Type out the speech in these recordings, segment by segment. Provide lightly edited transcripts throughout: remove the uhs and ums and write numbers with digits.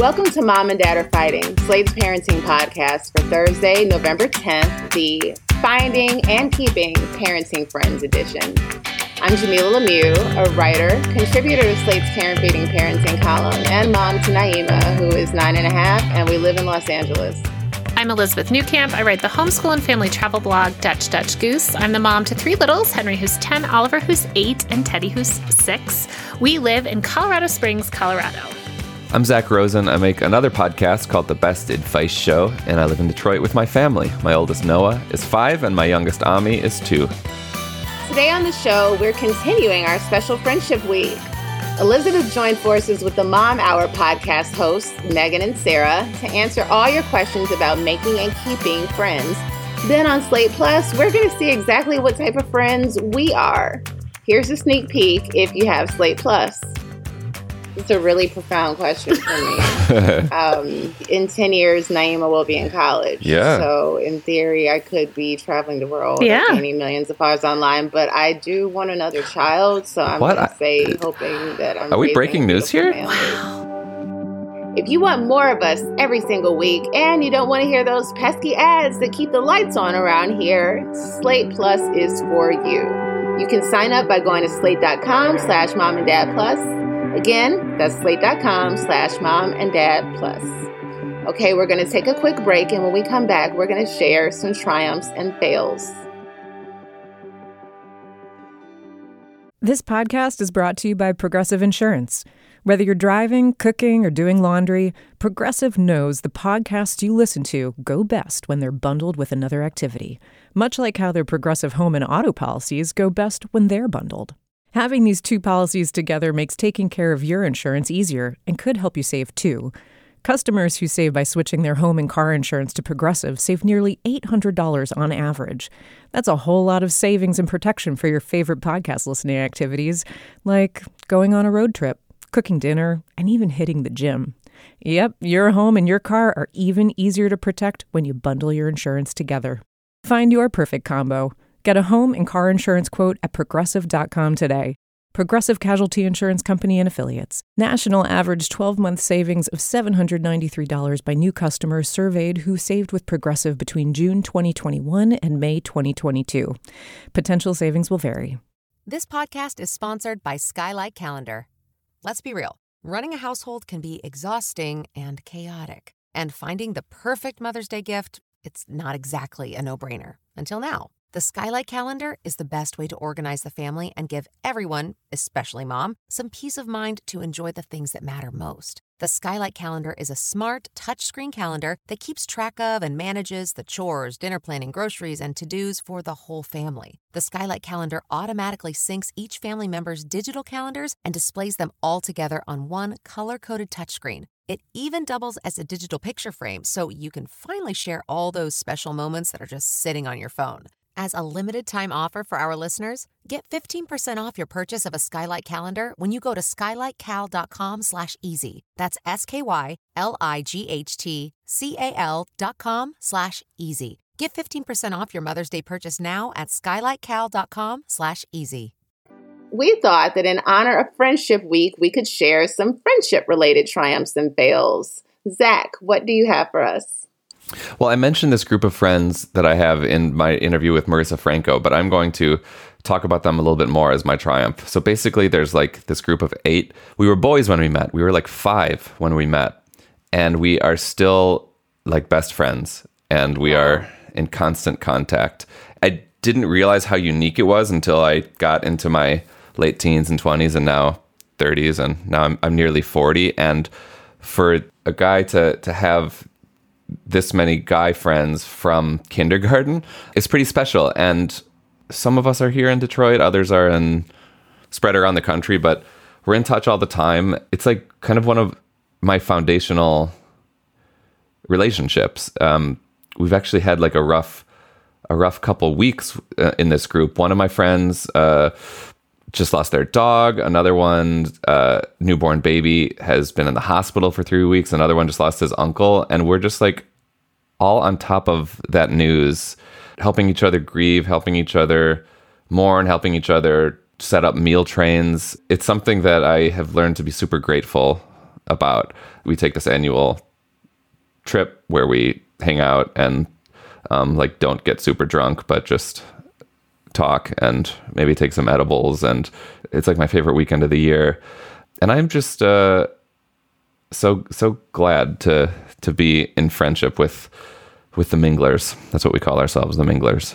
Welcome to Mom and Dad Are Fighting, Slate's parenting podcast for Thursday, November 10th, the Finding and Keeping Parenting Friends edition. I'm Jamila Lemieux, a writer, contributor to Slate's Care and Feeding Parenting column, and mom to Naima, who is 9.5, and we live in Los Angeles. I'm Elizabeth Newcamp. I write the homeschool and family travel blog, Dutch Goose. I'm the mom to 3 littles, Henry, who's 10, Oliver, who's 8, and Teddy, who's 6. We live in Colorado Springs, Colorado. I'm Zach Rosen. I make another podcast called The Best Advice Show, and I live in Detroit with my family. My oldest, Noah, is 5, and my youngest, Ami, is 2. Today on the show, we're continuing our special Friendship Week. Elizabeth joined forces with the Mom Hour podcast hosts, Megan and Sarah, to answer all your questions about making and keeping friends. Then on Slate Plus, we're going to see exactly what type of friends we are. Here's a sneak peek if you have Slate Plus. It's a really profound question for me. In 10 years, Naima will be in college. Yeah. So in theory, I could be traveling the world, gaining millions of followers online. But I do want another child, so I'm going to say, hoping that I'm. Are we breaking news here? Wow. If you want more of us every single week, and you don't want to hear those pesky ads that keep the lights on around here, Slate Plus is for you. You can sign up by going to slate.com/momanddadplus. Again, that's slate.com/momanddadplus. Okay, we're going to take a quick break, and when we come back, we're going to share some triumphs and fails. This podcast is brought to you by Progressive Insurance. Whether you're driving, cooking, or doing laundry, Progressive knows the podcasts you listen to go best when they're bundled with another activity, much like how their Progressive home and auto policies go best when they're bundled. Having these 2 policies together makes taking care of your insurance easier and could help you save too. Customers who save by switching their home and car insurance to Progressive save nearly $800 on average. That's a whole lot of savings and protection for your favorite podcast listening activities, like going on a road trip, cooking dinner, and even hitting the gym. Yep, your home and your car are even easier to protect when you bundle your insurance together. Find your perfect combo. Get a home and car insurance quote at Progressive.com today. Progressive Casualty Insurance Company and Affiliates. National average 12-month savings of $793 by new customers surveyed who saved with Progressive between June 2021 and May 2022. Potential savings will vary. This podcast is sponsored by Skylight Calendar. Let's be real. Running a household can be exhausting and chaotic. And finding the perfect Mother's Day gift, it's not exactly a no-brainer. Until now. The Skylight Calendar is the best way to organize the family and give everyone, especially mom, some peace of mind to enjoy the things that matter most. The Skylight Calendar is a smart, touchscreen calendar that keeps track of and manages the chores, dinner planning, groceries, and to-dos for the whole family. The Skylight Calendar automatically syncs each family member's digital calendars and displays them all together on one color-coded touchscreen. It even doubles as a digital picture frame, so you can finally share all those special moments that are just sitting on your phone. As a limited-time offer for our listeners, get 15% off your purchase of a Skylight Calendar when you go to skylightcal.com/easy. That's SKYLIGHTCAL.com/easy. Get 15% off your Mother's Day purchase now at skylightcal.com/easy. We thought that in honor of Friendship Week, we could share some friendship-related triumphs and fails. Zach, what do you have for us? Well, I mentioned this group of friends that I have in my interview with Marissa Franco, but I'm going to talk about them a little bit more as my triumph. So basically, there's like this group of 8. We were boys when we met. We were like 5 when we met. And we are still like best friends. And we are in constant contact. I didn't realize how unique it was until I got into my late teens and 20s and now 30s. And now I'm nearly 40. And for a guy to have this many guy friends from kindergarten is pretty special. And some of us are here in Detroit, others are spread around the country, but we're in touch all the time. It's like kind of one of my foundational relationships. We've actually had like a rough couple weeks in this group. One of my friends just lost their dog. Another one, newborn baby, has been in the hospital for 3 weeks. Another one just lost his uncle. And we're just like all on top of that news, helping each other grieve, helping each other mourn, helping each other set up meal trains. It's something that I have learned to be super grateful about. We take this annual trip where we hang out and like don't get super drunk, but just talk and maybe take some edibles. And it's like my favorite weekend of the year. And I'm just so glad to be in friendship with the Minglers. That's what we call ourselves, the Minglers.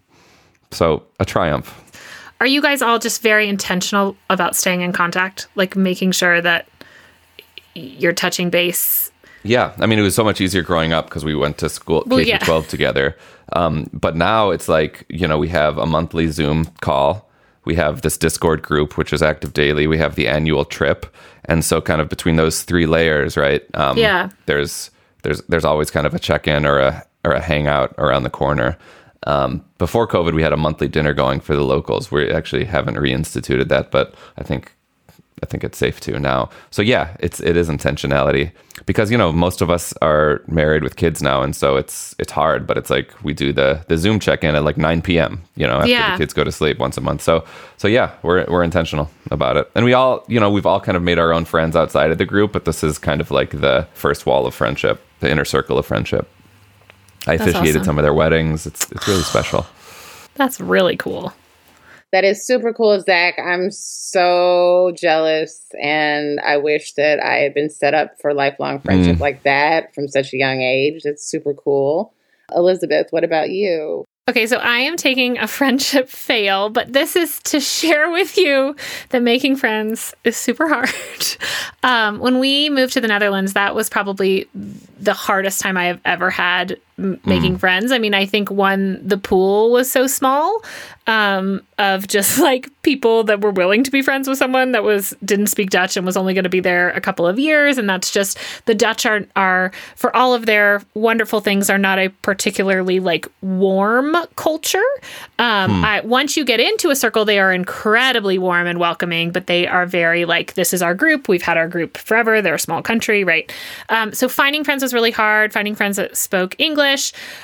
So a triumph. Are you guys all just very intentional about staying in contact, like making sure that you're touching base? Yeah. I mean, it was so much easier growing up because we went to school K-12 together. But now it's like, we have a monthly Zoom call. We have this Discord group, which is active daily. We have the annual trip. And so kind of between those three layers, right? There's always kind of a check-in or a hangout around the corner. Before COVID, we had a monthly dinner going for the locals. We actually haven't reinstituted that, but I think it's safe to now. So yeah, it is intentionality because, most of us are married with kids now. And so it's hard, but it's like we do the Zoom check-in at like 9 PM, after the kids go to sleep once a month. So yeah, we're intentional about it. And we all, we've all kind of made our own friends outside of the group, but this is kind of like the first wall of friendship, the inner circle of friendship. I officiated some of their weddings. It's really special. That's really cool. That is super cool, Zach. I'm so jealous, and I wish that I had been set up for lifelong friendship like that from such a young age. It's super cool. Elizabeth, what about you? Okay, so I am taking a friendship fail, but this is to share with you that making friends is super hard. When we moved to the Netherlands, that was probably the hardest time I have ever had making friends. I mean, I think the pool was so small of just like people that were willing to be friends with someone that didn't speak Dutch and was only going to be there a couple of years. And that's just, the Dutch are for all of their wonderful things, are not a particularly like warm culture. Once you get into a circle, they are incredibly warm and welcoming, but they are very like, this is our group. We've had our group forever. They're a small country, right? So finding friends was really hard. Finding friends that spoke English.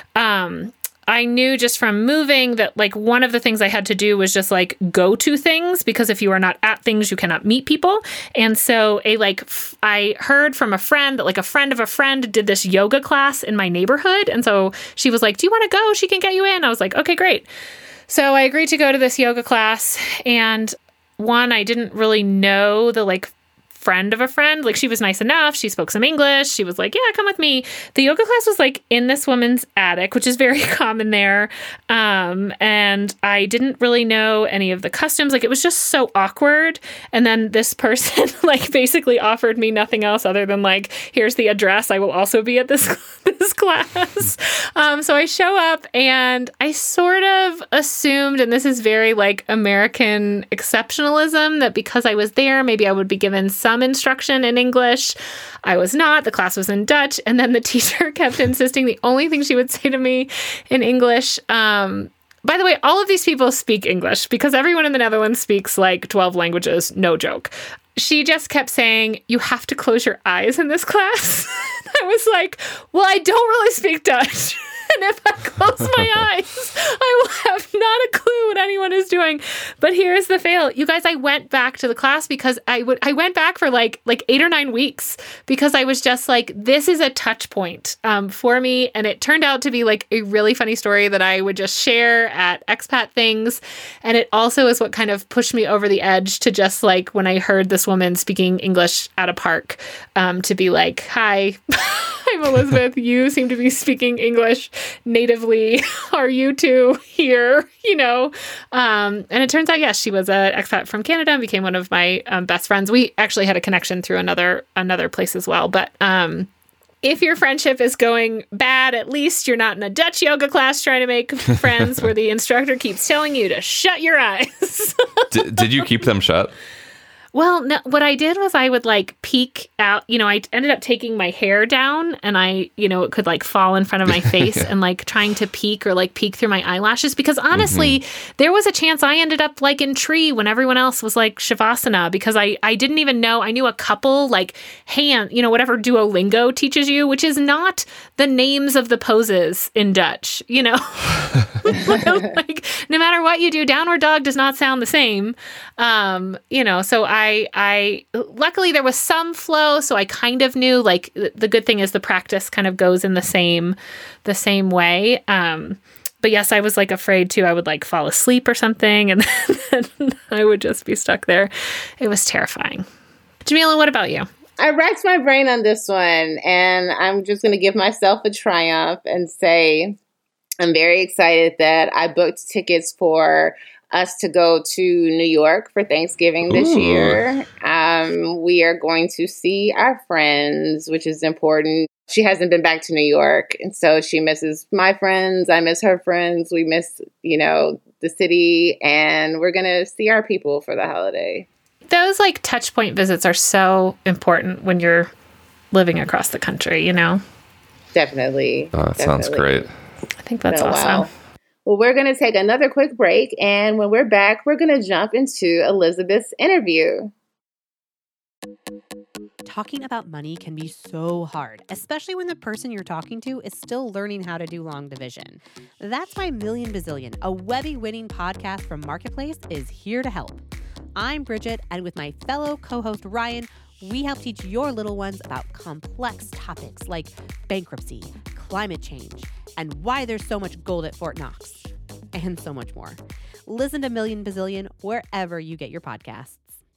I knew just from moving that like one of the things I had to do was just like go to things, because if you are not at things, you cannot meet people. And so I heard from a friend that like a friend of a friend did this yoga class in my neighborhood. And so she was like, do you want to go? She can get you in. I was like, okay, great. So I agreed to go to this yoga class. And I didn't really know the like friend of a friend. Like, she was nice enough. She spoke some English. She was like, yeah, come with me. The yoga class was like in this woman's attic, which is very common there. And I didn't really know any of the customs. Like, it was just so awkward. And then this person like basically offered me nothing else other than like, here's the address. I will also be at this class. So I show up and I sort of assumed, and this is very like American exceptionalism, that because I was there, maybe I would be given some instruction in English. I was not. The class was in Dutch. And then the teacher kept insisting the only thing she would say to me in English. By the way, all of these people speak English because everyone in the Netherlands speaks like 12 languages. No joke. She just kept saying, you have to close your eyes in this class. I was like, well, I don't really speak Dutch. And if I close my eyes, I will have not a clue what anyone is doing. But here's the fail. You guys, I went back to the class because I went back for like 8 or 9 weeks because I was just like, this is a touch point for me. And it turned out to be like a really funny story that I would just share at expat things. And it also is what kind of pushed me over the edge to just like, when I heard this woman speaking English at a park, to be like, hi, I'm Elizabeth. You seem to be speaking English natively. Are you two here? And it turns out, yes, she was an expat from Canada and became one of my best friends. We actually had a connection through another place as well. But if your friendship is going bad, at least you're not in a Dutch yoga class trying to make friends where the instructor keeps telling you to shut your eyes. Did you keep them shut? Well, no, what I did was I would like peek out, I ended up taking my hair down and it could like fall in front of my face and like trying to peek through my eyelashes. Because honestly, there was a chance I ended up like in tree when everyone else was like Shavasana, because I didn't even know. I knew a couple like whatever Duolingo teaches you, which is not the names of the poses in Dutch, Like, no matter what you do, downward dog does not sound the same. So I luckily there was some flow, so I kind of knew, like, the good thing is the practice kind of goes in the same way. But yes, I was like afraid too. I would like fall asleep or something, and then I would just be stuck there. It was terrifying. Jamila, what about you? I racked my brain on this one, and I'm just going to give myself a triumph and say I'm very excited that I booked tickets for us to go to New York for Thanksgiving this year. We are going to see our friends, which is important. She hasn't been back to New York, and so she misses my friends. I miss her friends. We miss, the city, and we're going to see our people for the holiday. Those like touch point visits are so important when you're living across the country, Definitely. Oh, that sounds great. I think that's awesome. Wow. Well, we're going to take another quick break, and when we're back, we're going to jump into Elizabeth's interview. Talking about money can be so hard, especially when the person you're talking to is still learning how to do long division. That's why Million Bazillion, a Webby-winning podcast from Marketplace, is here to help. I'm Bridget, and with my fellow co-host Ryan, we help teach your little ones about complex topics like bankruptcy, climate change, and why there's so much gold at Fort Knox, and so much more. Listen to Million Bazillion wherever you get your podcasts.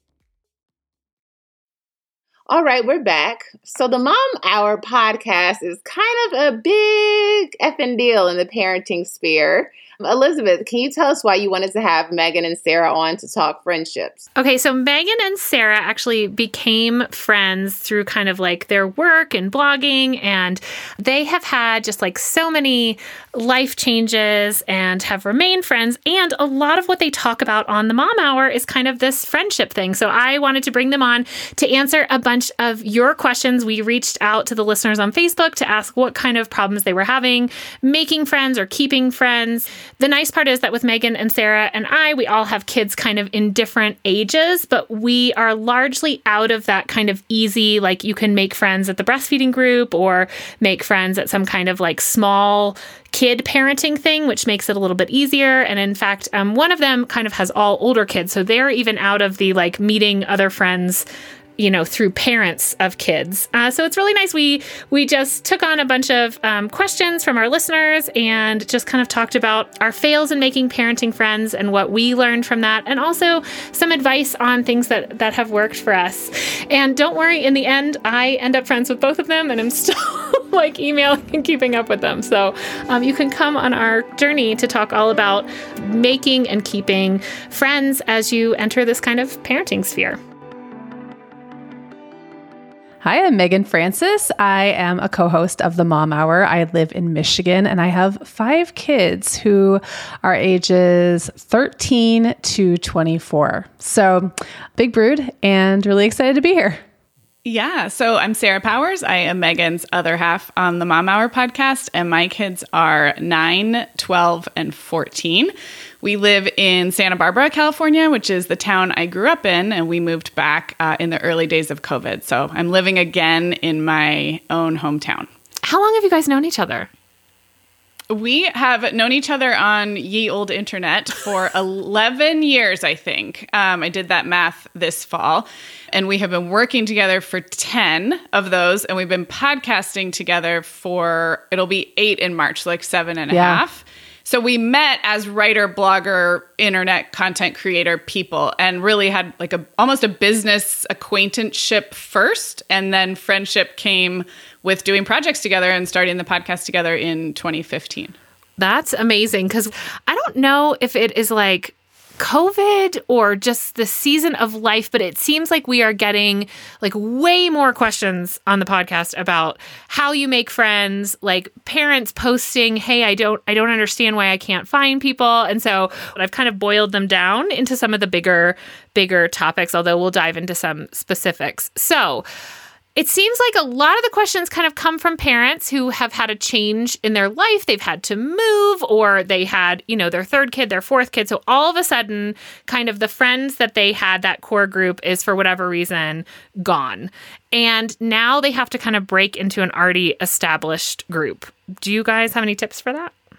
All right, we're back. So the Mom Hour podcast is kind of a big effing deal in the parenting sphere. Elizabeth, can you tell us why you wanted to have Megan and Sarah on to talk friendships? Okay, so Megan and Sarah actually became friends through kind of like their work and blogging, and they have had just like so many life changes and have remained friends. And a lot of what they talk about on the Mom Hour is kind of this friendship thing. So I wanted to bring them on to answer a bunch of your questions. We reached out to the listeners on Facebook to ask what kind of problems they were having making friends or keeping friends. The nice part is that with Megan and Sarah and we all have kids kind of in different ages, but we are largely out of that kind of easy, like you can make friends at the breastfeeding group or make friends at some kind of like small kid parenting thing, which makes it a little bit easier. And in fact, one of them kind of has all older kids. So they're even out of the like meeting other friends through parents of kids. So it's really nice. We just took on a bunch of questions from our listeners and just kind of talked about our fails in making parenting friends and what we learned from that, and also some advice on things that have worked for us. And don't worry, in the end, I end up friends with both of them, and I'm still like emailing and keeping up with them. So you can come on our journey to talk all about making and keeping friends as you enter this kind of parenting sphere. Hi, I'm Megan Francis. I am a co-host of the Mom Hour. I live in Michigan, and I have 5 kids who are ages 13 to 24. So big brood and really excited to be here. Yeah, so I'm Sarah Powers. I am Megan's other half on the Mom Hour podcast, and my kids are 9, 12, and 14. We live in Santa Barbara, California, which is the town I grew up in, and we moved back in the early days of COVID. So I'm living again in my own hometown. How long have you guys known each other? We have known each other on ye old internet for 11 years, I think. I did that math this fall. And we have been working together for 10 of those. And we've been podcasting together for, it'll be 8 in March, so like 7 and a half. So we met as writer, blogger, internet content creator people, and really had like almost a business acquaintanceship first. And then friendship came with doing projects together and starting the podcast together in 2015. That's amazing, because I don't know if it is like COVID or just the season of life, but it seems like we are getting like way more questions on the podcast about how you make friends, like parents posting, hey, I don't understand why I can't find people. And so I've kind of boiled them down into some of the bigger topics, although we'll dive into some specifics. So it seems like a lot of the questions kind of come from parents who have had a change in their life. They've had to move, or they had, their third kid, their fourth kid. So all of a sudden, kind of the friends that they had, that core group, is for whatever reason gone. And now they have to kind of break into an already established group. Do you guys have any tips for that?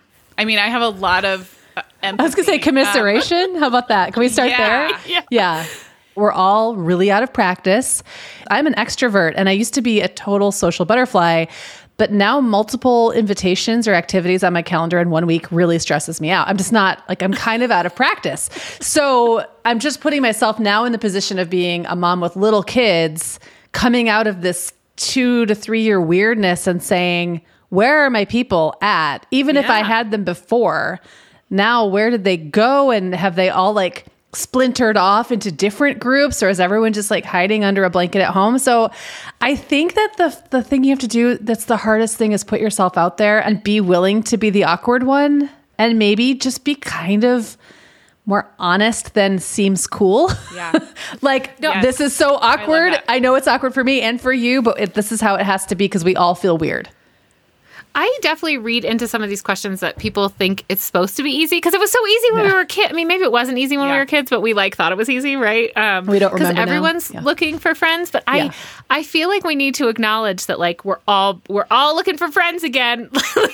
I mean, I have a lot of empathy. I was going to say commiseration. How about that? Can we start there? Yeah. We're all really out of practice. I'm an extrovert and I used to be a total social butterfly, but now multiple invitations or activities on my calendar in 1 week really stresses me out. I'm just not I'm kind of out of practice. So I'm just putting myself now in the position of being a mom with little kids coming out of this 2 to 3 year weirdness and saying, where are my people at? Even if I had them before, now where did they go? And have they all splintered off into different groups, or is everyone just hiding under a blanket at home? So I think that the thing you have to do that's the hardest thing is put yourself out there and be willing to be the awkward one, and maybe just be kind of more honest than seems cool. Yeah. This is so awkward. I know it's awkward for me and for you, but this is how it has to be because we all feel weird. I definitely read into some of these questions that people think it's supposed to be easy because it was so easy when we were kids. I mean, maybe it wasn't easy when we were kids, but we thought it was easy, right? We don't remember because everyone's looking for friends. But I feel like we need to acknowledge that we're all looking for friends again.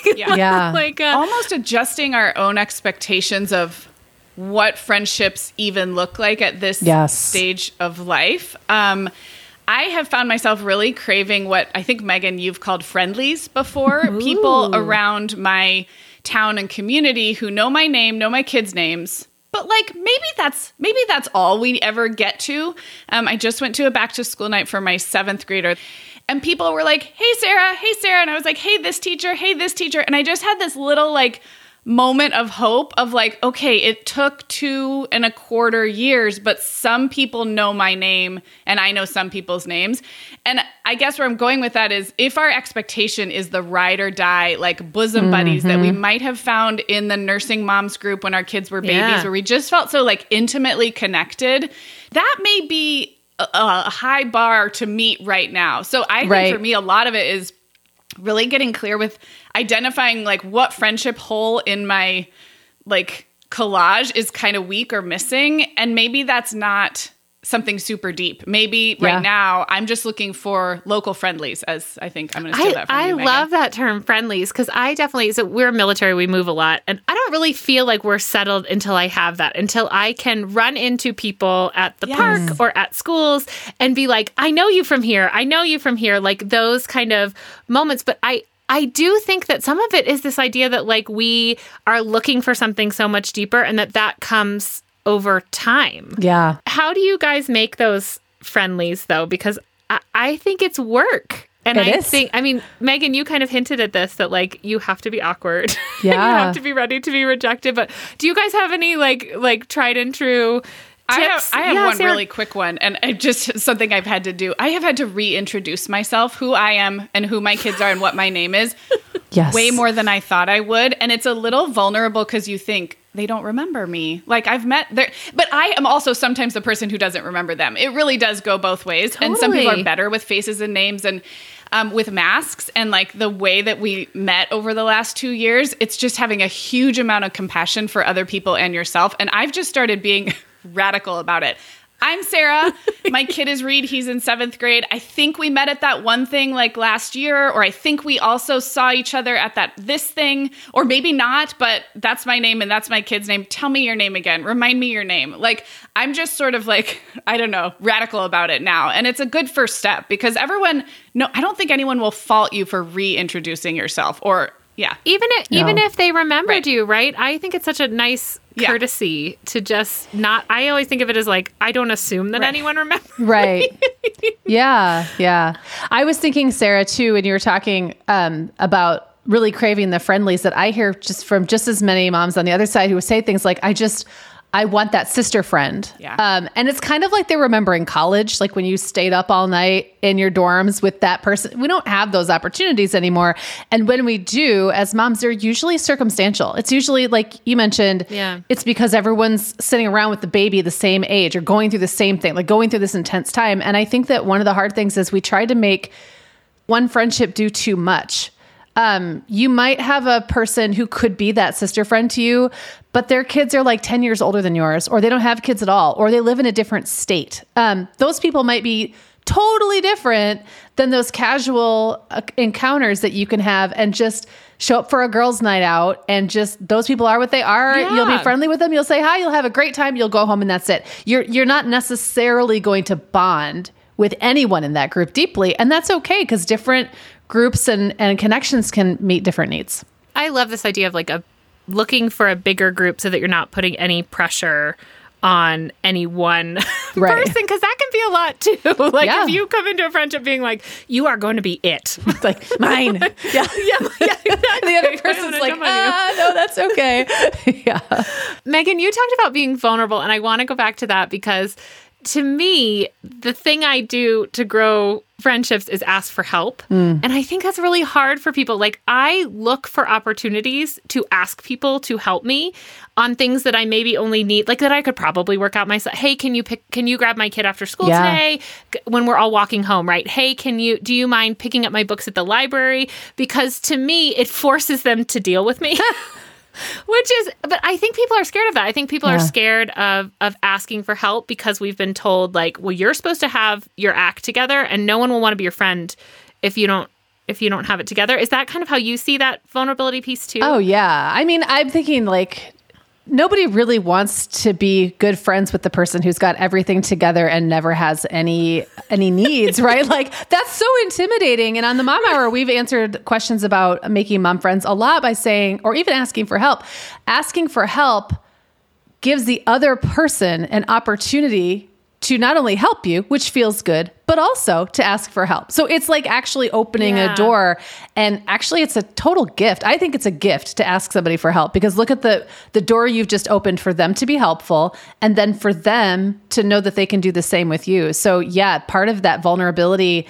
Almost adjusting our own expectations of what friendships even look like at this stage of life. I have found myself really craving what I think, Megan, you've called friendlies before. Ooh. People around my town and community who know my name, know my kids' names. But maybe that's all we ever get to. I just went to a back to school night for my 7th grader. And people were like, hey, Sarah. And I was like, hey, this teacher. And I just had this little moment of hope of okay, it took 2.25 years, but some people know my name and I know some people's names. And I guess where I'm going with that is if our expectation is the ride or die, bosom buddies that we might have found in the nursing moms group when our kids were babies, where we just felt so intimately connected, that may be a high bar to meet right now. So I think for me, a lot of it is really getting clear with identifying what friendship hole in my collage is kind of weak or missing. And maybe that's not something super deep. Maybe right now I'm just looking for local friendlies, as I think I'm going to steal that from you, Megan. I love that term friendlies because so we're military, we move a lot. And I don't really feel like we're settled until I have that, until I can run into people at the park or at schools and be like, I know you from here. Those kind of moments. But I do think that some of it is this idea that we are looking for something so much deeper and that comes over time. Yeah. How do you guys make those friendlies though? Because I think it's work. And I think, Megan, you kind of hinted at this, that you have to be awkward. Yeah. You have to be ready to be rejected. But do you guys have any tried and true tips? I have one Sarah. Really quick one, and just something I've had to do. I have had to reintroduce myself, who I am and who my kids are and what my name is. Way more than I thought I would. And it's a little vulnerable because you think they don't remember me. I've met there, but I am also sometimes the person who doesn't remember them. It really does go both ways. Totally. And some people are better with faces and names and with masks and the way that we met over the last 2 years. It's just having a huge amount of compassion for other people and yourself. And I've just started being radical about it. I'm Sarah. My kid is Reed. He's in 7th grade. I think we met at that one thing last year, or I think we also saw each other at this thing, or maybe not, but that's my name and that's my kid's name. Tell me your name again. Remind me your name. I'm just sort of I don't know, radical about it now. And it's a good first step because I don't think anyone will fault you for reintroducing yourself or even if they remembered you, right? I think it's such a nice courtesy to just not. I always think of it as I don't assume that anyone remembers. Right. Yeah. I was thinking, Sarah, too, when you were talking about really craving the friendlies, that I hear from just as many moms on the other side who say things like, I want that sister friend. Yeah. And it's kind of like they remember in college, when you stayed up all night in your dorms with that person. We don't have those opportunities anymore. And when we do, as moms, they're usually circumstantial. It's usually, like you mentioned, it's because everyone's sitting around with the baby the same age or going through the same thing, going through this intense time. And I think that one of the hard things is we try to make one friendship do too much. You might have a person who could be that sister friend to you, but their kids are 10 years older than yours, or they don't have kids at all, or they live in a different state. Those people might be totally different than those casual encounters that you can have and just show up for a girls' night out and just those people are what they are. Yeah. You'll be friendly with them. You'll say hi. You'll have a great time. You'll go home and that's it. You're not necessarily going to bond with anyone in that group deeply. And that's okay because different groups and connections can meet different needs. I love this idea of like looking for a bigger group so that you're not putting any pressure on any one person, because that can be a lot too. Like if you come into a friendship being like, you are going to be it. It's like, mine. Yeah. Exactly. The other person's like, no, that's okay. Yeah. Megan, you talked about being vulnerable, and I want to go back to that because to me, the thing I do to grow friendships is ask for help. And I think that's really hard for people. Like, I look for opportunities to ask people to help me on things that I maybe only need, like that I could probably work out myself. Hey, can you grab my kid after school today when we're all walking home, right? Hey, do you mind picking up my books at the library? Because to me, it forces them to deal with me. But I think people are scared of that. I think people are scared of asking for help because we've been told like, well, you're supposed to have your act together and no one will want to be your friend if you don't have it together. Is that kind of how you see that vulnerability piece too? Oh yeah. I mean, I'm thinking like nobody really wants to be good friends with the person who's got everything together and never has any needs, right? Like that's so intimidating. And on the Mom Hour, we've answered questions about making mom friends a lot by saying, or even asking for help. Asking for help gives the other person an opportunity to not only help you, which feels good, but also to ask for help. So it's like actually opening a door, and actually it's a total gift. I think it's a gift to ask somebody for help because look at the door you've just opened for them to be helpful and then for them to know that they can do the same with you. So yeah, part of that vulnerability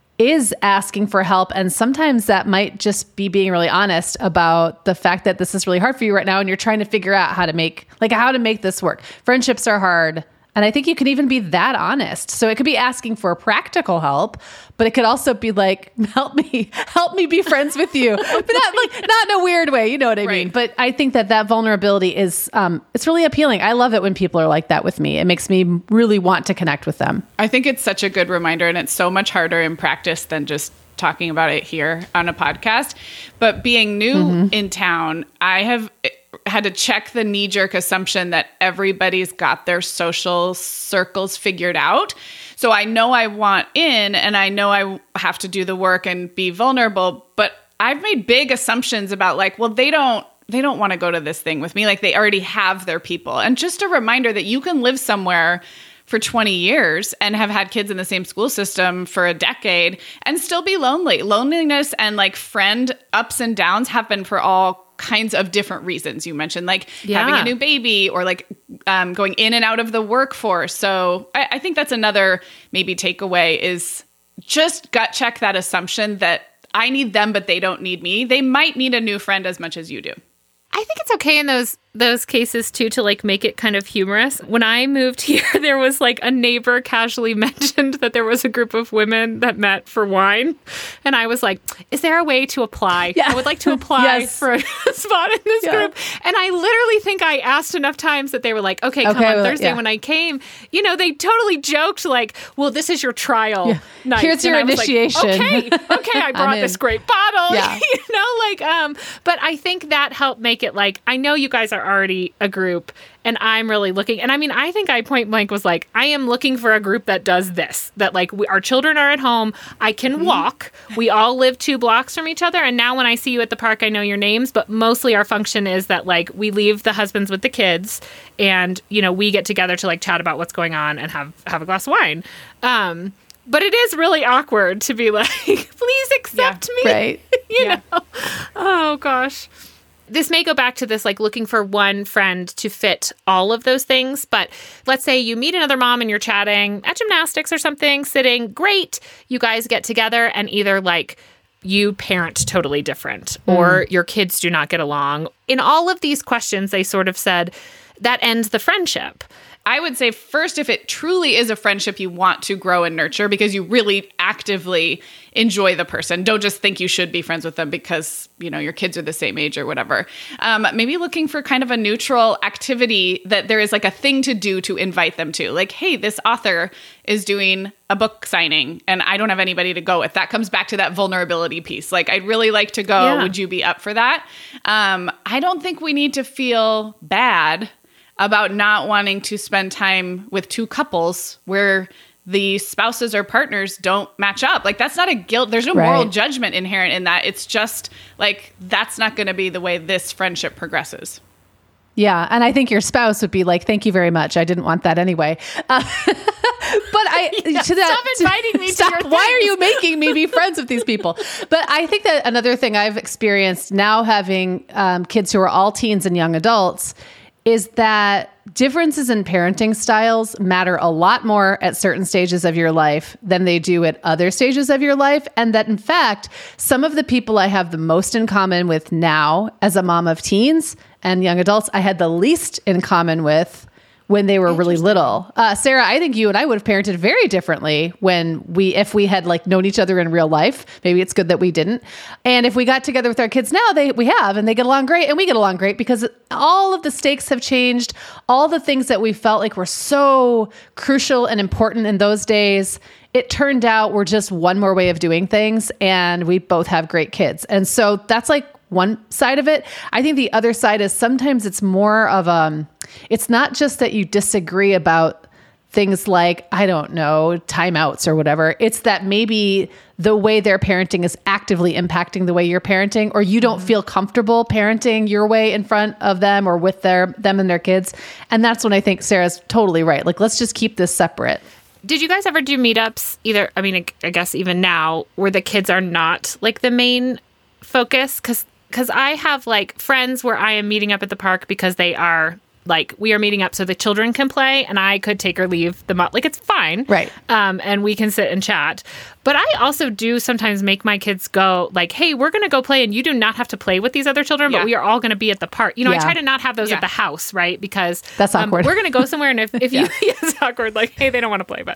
is asking for help. And sometimes that might just be being really honest about the fact that this is really hard for you right now and you're trying to figure out how to make this work. Friendships are hard. And I think you can even be that honest. So it could be asking for practical help, but it could also be like, help me be friends with you, but not in a weird way. You know what I mean? But I think that vulnerability is, it's really appealing. I love it when people are like that with me. It makes me really want to connect with them. I think it's such a good reminder, and it's so much harder in practice than just talking about it here on a podcast. But being new in town, I have had to check the knee-jerk assumption that everybody's got their social circles figured out. So I know I want in, and I know I have to do the work and be vulnerable, but I've made big assumptions about like, well, they don't want to go to this thing with me. Like they already have their people. And just a reminder that you can live somewhere for 20 years and have had kids in the same school system for a decade and still be lonely. Loneliness and like friend ups and downs happen for all kinds of different reasons. You mentioned like having a new baby or like going in and out of the workforce. So I think that's another maybe takeaway is just gut check that assumption that I need them, but they don't need me. They might need a new friend as much as you do. I think it's okay in those cases too to like make it kind of humorous. When I moved here, there was like a neighbor casually mentioned that there was a group of women that met for wine. And I was like, is there a way to apply? Yeah. I would like to apply for a spot in this group. And I literally think I asked enough times that they were like, okay, come on Thursday when I came. You know, they totally joked like, well, this is your trial night. Here's your initiation. Like, okay, I brought this great bottle. Yeah. You know, like, but I think that helped make it like, I know you guys are already a group and I'm really looking. And I mean, I think I point blank was like, I am looking for a group that does this, that like our children are at home. I can walk. We all live 2 blocks from each other. And now when I see you at the park, I know your names, but mostly our function is that like we leave the husbands with the kids and, you know, we get together to like chat about what's going on and have a glass of wine. But it is really awkward to be like, please accept me. Right. you know? Oh gosh. This may go back to this, like looking for one friend to fit all of those things. But let's say you meet another mom and you're chatting at gymnastics or something, sitting, great. You guys get together and either like you parent totally different or your kids do not get along. In all of these questions, they sort of said that ends the friendship. I would say first, if it truly is a friendship you want to grow and nurture because you really actively enjoy the person, don't just think you should be friends with them because, your kids are the same age or whatever. Maybe looking for kind of a neutral activity that there is like a thing to do to invite them to. Like, hey, this author is doing a book signing and I don't have anybody to go with. That comes back to that vulnerability piece. Like, I'd really like to go. Yeah. Would you be up for that? I don't think we need to feel bad about not wanting to spend time with two couples where the spouses or partners don't match up. Like, that's not a guilt. There's no moral judgment inherent in that. It's just like, that's not going to be the way this friendship progresses. Yeah. And I think your spouse would be like, thank you very much. I didn't want that anyway. But stop inviting me to your things. Why are you making me be friends with these people? But I think that another thing I've experienced now having kids who are all teens and young adults is that differences in parenting styles matter a lot more at certain stages of your life than they do at other stages of your life. And that, in fact, some of the people I have the most in common with now as a mom of teens and young adults, I had the least in common with when they were really little. Sarah, I think you and I would have parented very differently if we had like known each other in real life. Maybe it's good that we didn't. And if we got together with our kids now, we have, and they get along great, and we get along great because all of the stakes have changed. All the things that we felt like were so crucial and important in those days, it turned out were just one more way of doing things. And we both have great kids. And so that's like one side of it. I think the other side is sometimes it's more of it's not just that you disagree about things like, I don't know, timeouts or whatever. It's that maybe the way they're parenting is actively impacting the way you're parenting, or you don't feel comfortable parenting your way in front of them or with them and their kids. And that's when I think Sarah's totally right. Like, let's just keep this separate. Did you guys ever do meetups either? I mean, I guess even now where the kids are not like the main focus? Because I have like friends where I am meeting up at the park because they are like, we are meeting up so the children can play and I could take or leave them up. Like, it's fine. Right. And we can sit and chat. But I also do sometimes make my kids go like, hey, we're going to go play and you do not have to play with these other children, but we are all going to be at the park. I try to not have those at the house, right? Because that's awkward. We're going to go somewhere and if you, it's awkward, like, hey, they don't want to play, but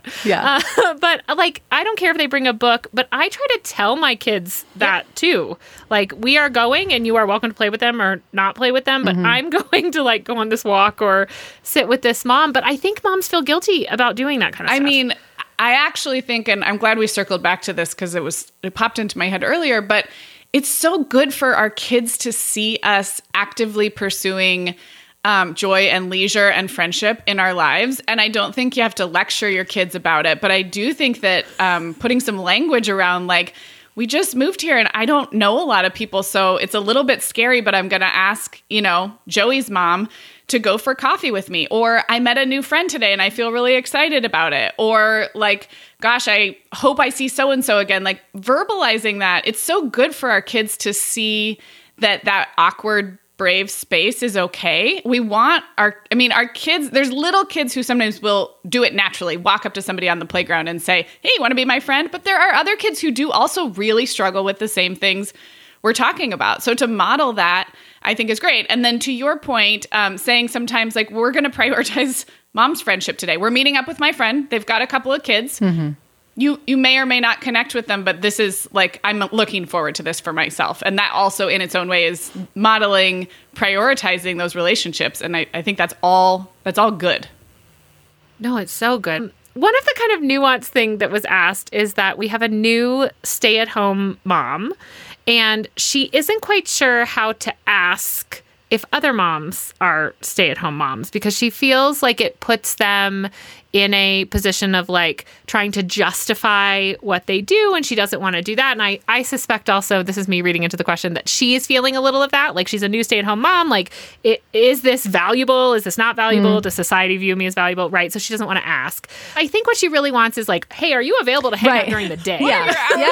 but like, I don't care if they bring a book, but I try to tell my kids that too. Like, we are going and you are welcome to play with them or not play with them, but I'm going to like go on this walk or sit with this mom. But I think moms feel guilty about doing that kind of stuff. I mean, I actually think, and I'm glad we circled back to this because it popped into my head earlier, but it's so good for our kids to see us actively pursuing joy and leisure and friendship in our lives. And I don't think you have to lecture your kids about it, but I do think that putting some language around like, we just moved here and I don't know a lot of people, so it's a little bit scary, but I'm going to ask, Joey's mom to go for coffee with me. Or I met a new friend today and I feel really excited about it. Or like, gosh, I hope I see so-and-so again. Like, verbalizing that, it's so good for our kids to see that awkward, brave space is okay. We want our kids, there's little kids who sometimes will do it naturally, walk up to somebody on the playground and say, hey, you want to be my friend? But there are other kids who do also really struggle with the same things we're talking about. So to model that, I think is great. And then to your point, saying sometimes like, we're going to prioritize mom's friendship today. We're meeting up with my friend. They've got a couple of kids. Mm-hmm. You may or may not connect with them, but this is like, I'm looking forward to this for myself. And that also in its own way is modeling, prioritizing those relationships. And I think that's all good. No, it's so good. One of the kind of nuanced thing that was asked is that we have a new stay-at-home mom, and she isn't quite sure how to ask if other moms are stay-at-home moms, because she feels like it puts them in a position of like trying to justify what they do, and she doesn't want to do that. And I suspect also, this is me reading into the question, that she is feeling a little of that. Like, she's a new stay-at-home mom. Like, is this valuable? Is this not valuable? Does society view me as valuable? Right. So she doesn't want to ask. I think what she really wants is like, hey, are you available to hang out during the day? Yeah.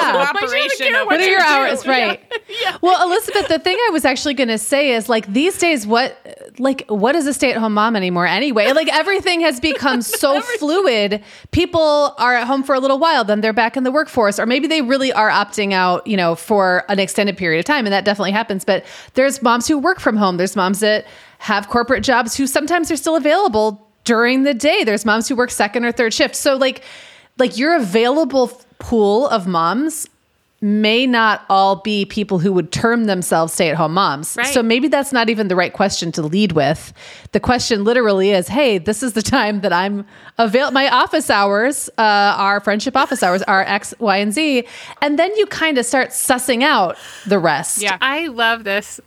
What are your hours? Right. Yeah. Well, Elizabeth, the thing I was actually going to say is like, these days, what is a stay-at-home mom anymore anyway? Like, everything has become so fluid. People are at home for a little while, then they're back in the workforce, or maybe they really are opting out, for an extended period of time. And that definitely happens. But there's moms who work from home. There's moms that have corporate jobs who sometimes are still available during the day. There's moms who work second or third shift. So like your available pool of moms may not all be people who would term themselves stay-at-home moms. Right. So maybe that's not even the right question to lead with. The question literally is, hey, this is the time that I'm available. My office hours, our friendship office hours are X, Y, and Z. And then you kind of start sussing out the rest. Yeah. I love this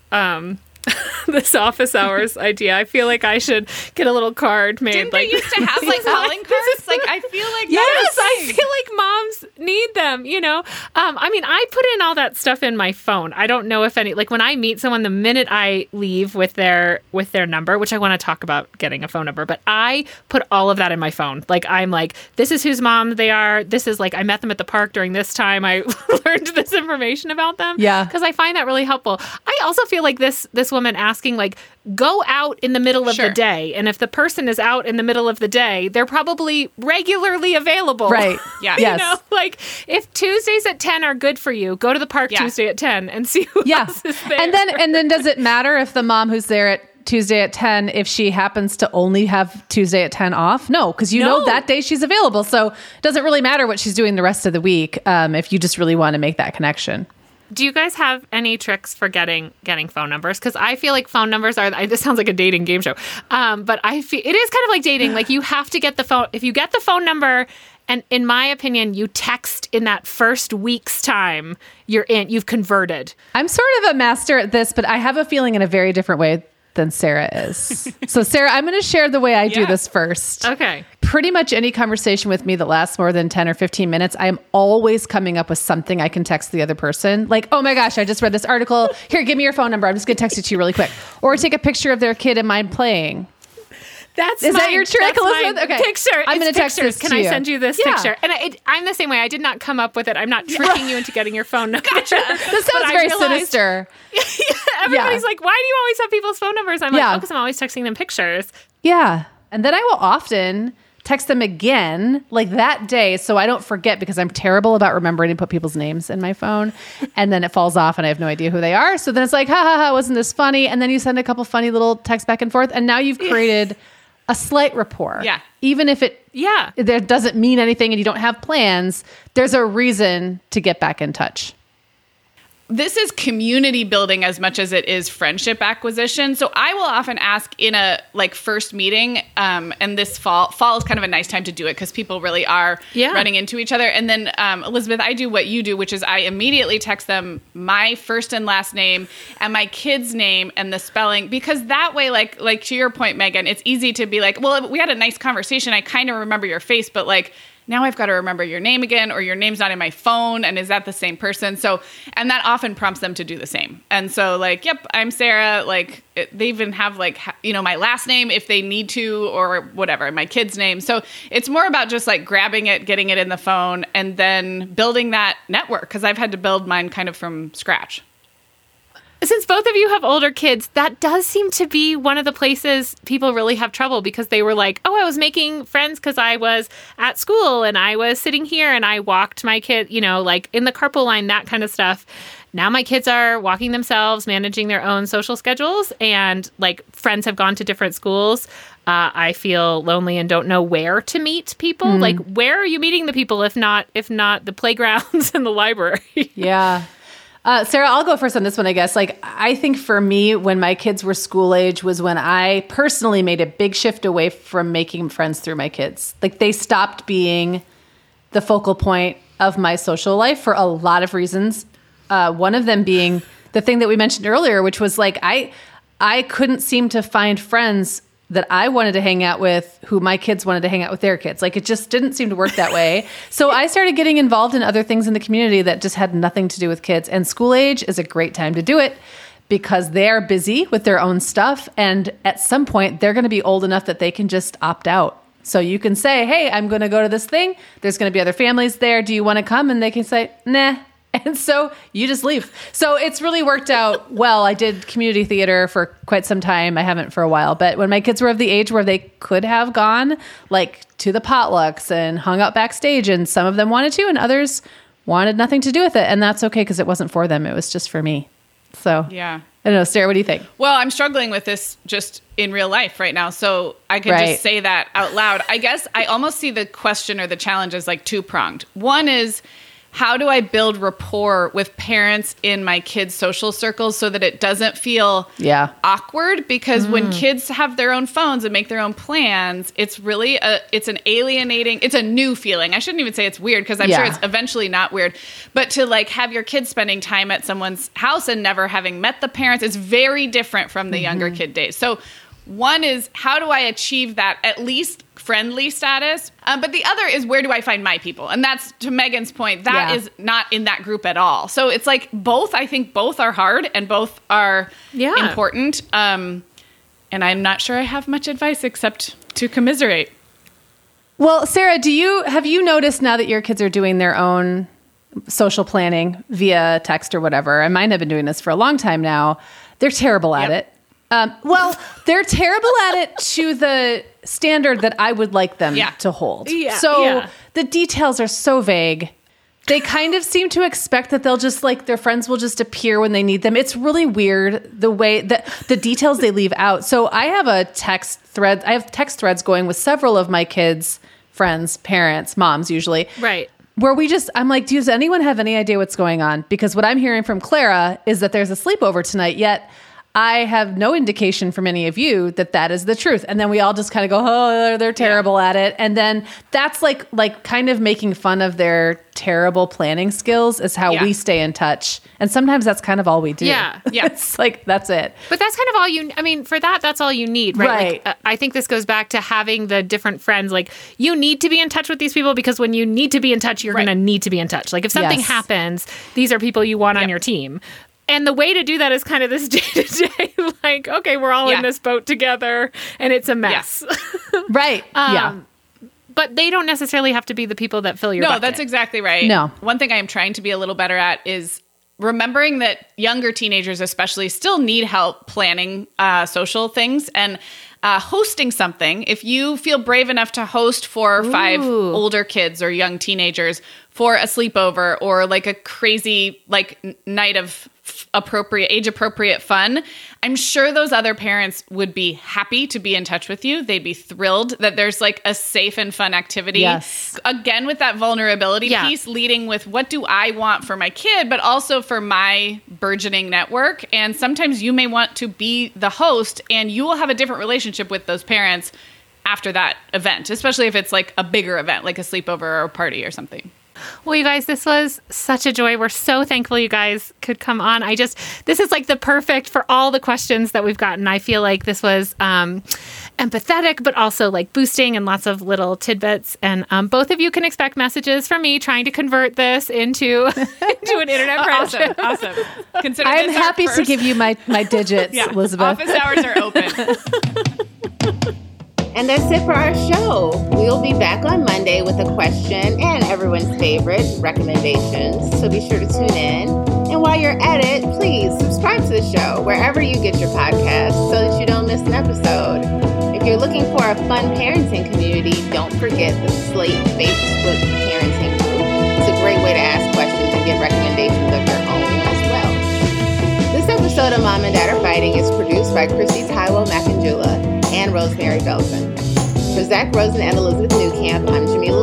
this office hours idea. I feel like I should get a little card made. Didn't like they used to have like calling cards? Like I feel like yes, that I feel like moms need them, you know? I mean, I put in all that stuff in my phone. I don't know if any, like when I meet someone, the minute I leave with their number, which I want to talk about getting a phone number, but I put all of that in my phone. Like, I'm like, this is whose mom they are. This is like, I met them at the park during this time. I learned this information about them. Yeah. Because I find that really helpful. I also feel like this woman asking, like, go out in the middle of the day. And if the person is out in the middle of the day, they're probably regularly available. Right. Yeah. Yes. You know, like if Tuesdays at 10 are good for you, go to the park Tuesday at 10 and see who else is there. And then does it matter if the mom who's there at Tuesday at 10, if she happens to only have Tuesday at 10 off? No, because you know that day she's available. So it doesn't really matter what she's doing the rest of the week if you just really want to make that connection. Do you guys have any tricks for getting phone numbers? Because I feel like phone numbers are, this sounds like a dating game show, but I feel it is kind of like dating. Like you have to get the phone, if you get the phone number, and in my opinion, you text in that first week's time, you've converted. I'm sort of a master at this, but I have a feeling in a very different way than Sarah is. So Sarah, I'm going to share the way I do this first. Okay. Pretty much any conversation with me that lasts more than 10 or 15 minutes, I'm always coming up with something I can text the other person. Like, oh my gosh, I just read this article. Here, give me your phone number. I'm just going to text it to you really quick. Or take a picture of their kid and mine playing. Is that your trick, Elizabeth? Okay. Picture. I'm going to text this Can to I you. send you this picture? And I'm the same way. I did not come up with it. I'm not tricking you into getting your phone number. This sounds very sinister. Everybody's like, why do you always have people's phone numbers? I'm like, oh, because I'm always texting them pictures. Yeah. And then I will often text them again like that day so I don't forget, because I'm terrible about remembering to put people's names in my phone. And then it falls off and I have no idea who they are. So then it's like, ha ha ha, wasn't this funny? And then you send a couple funny little texts back and forth. And now you've created a slight rapport. Yeah. Even if there doesn't mean anything and you don't have plans, there's a reason to get back in touch. This is community building as much as it is friendship acquisition. So I will often ask in a first meeting, and this fall is kind of a nice time to do it because people really are running into each other. And then Elizabeth, I do what you do, which is I immediately text them my first and last name and my kid's name and the spelling, because that way, like to your point, Megan, it's easy to be like, well, we had a nice conversation. I kind of remember your face, but now I've got to remember your name again, or your name's not in my phone. And is that the same person? So, and that often prompts them to do the same. And so yep, I'm Sarah. They even have my last name if they need to, or whatever, my kid's name. So it's more about just grabbing it, getting it in the phone, and then building that network. Cause I've had to build mine kind of from scratch. Since both of you have older kids, that does seem to be one of the places people really have trouble, because they were like, oh, I was making friends because I was at school and I was sitting here and I walked my kid, in the carpool line, that kind of stuff. Now my kids are walking themselves, managing their own social schedules, and friends have gone to different schools. I feel lonely and don't know where to meet people. Where are you meeting the people if not the playgrounds and the library? Yeah. Sarah, I'll go first on this one, I guess. I think for me, when my kids were school age was when I personally made a big shift away from making friends through my kids. They stopped being the focal point of my social life for a lot of reasons. One of them being the thing that we mentioned earlier, which was I couldn't seem to find friends that I wanted to hang out with who my kids wanted to hang out with their kids. It just didn't seem to work that way. So I started getting involved in other things in the community that just had nothing to do with kids. And school age is a great time to do it because they're busy with their own stuff. And at some point, they're going to be old enough that they can just opt out. So you can say, hey, I'm going to go to this thing. There's going to be other families there. Do you want to come? And they can say, nah. And so you just leave. So it's really worked out well. I did community theater for quite some time. I haven't for a while. But when my kids were of the age where they could have gone to the potlucks and hung out backstage, and some of them wanted to and others wanted nothing to do with it. And that's okay because it wasn't for them. It was just for me. So yeah. I don't know. Sarah, what do you think? Well, I'm struggling with this just in real life right now. So I can just say that out loud. I guess I almost see the question or the challenge as like two-pronged. One is, how do I build rapport with parents in my kids' social circles so that it doesn't feel awkward? Because when kids have their own phones and make their own plans, it's really it's an alienating, it's a new feeling. I shouldn't even say it's weird, because I'm sure it's eventually not weird. But to like have your kids spending time at someone's house and never having met the parents is very different from the younger kid days. So one is, how do I achieve that at least friendly status? But the other is, where do I find my people? And that's, to Megan's point, that is not in that group at all. So it's like both, I think both are hard and both are important. And I'm not sure I have much advice except to commiserate. Well, Sarah, have you noticed now that your kids are doing their own social planning via text or whatever, and mine have been doing this for a long time now, they're terrible at it. Well, they're terrible at it to the standard that I would like them to hold. The details are so vague. They kind of seem to expect that they'll just their friends will just appear when they need them. It's really weird the way that the details they leave out. So I have text threads going with several of my kids' friends, parents, moms usually. Right. Where I'm like, does anyone have any idea what's going on? Because what I'm hearing from Clara is that there's a sleepover tonight, yet I have no indication from any of you that is the truth. And then we all just kind of go, oh, they're terrible at it. And then that's like kind of making fun of their terrible planning skills is how we stay in touch. And sometimes that's kind of all we do. Yeah. It's like, that's it. But that's kind of all for that's all you need, right? Like, I think this goes back to having the different friends. Like, you need to be in touch with these people, because when you need to be in touch, you're going to need to be in touch. Like, if something happens, these are people you want on your team. And the way to do that is kind of this day-to-day, like, okay, we're all in this boat together, and it's a mess. Right. But they don't necessarily have to be the people that fill your bucket. No, that's exactly right. No. One thing I am trying to be a little better at is remembering that younger teenagers especially still need help planning social things and hosting something. If you feel brave enough to host 4 or 5 older kids or young teenagers for a sleepover or like a crazy night of age-appropriate fun, I'm sure those other parents would be happy to be in touch with you. They'd be thrilled that there's like a safe and fun activity. Yes. Again, with that vulnerability piece, leading with what do I want for my kid, but also for my burgeoning network. And sometimes you may want to be the host, and you will have a different relationship with those parents after that event, especially if it's like a bigger event, like a sleepover or a party or something. Well, you guys, this was such a joy. We're so thankful you guys could come on. This is like the perfect for all the questions that we've gotten. I feel like this was empathetic, but also like boosting and lots of little tidbits. And both of you can expect messages from me trying to convert this into an internet friendship. Awesome. Consider I'm happy to give you my digits, Elizabeth. Office hours are open. And that's it for our show. We'll be back on Monday with a question and everyone's favorite recommendations. So be sure to tune in. And while you're at it, please subscribe to the show wherever you get your podcasts so that you don't miss an episode. If you're looking for a fun parenting community, don't forget the Slate Facebook parenting group. It's a great way to ask questions and get recommendations of your own as well. This episode of Mom and Dad Are Fighting is produced by Chrissy Taiwo Macanjula and Rosemary Belson. For Zach Rosen and Elizabeth Newcamp, I'm Jamila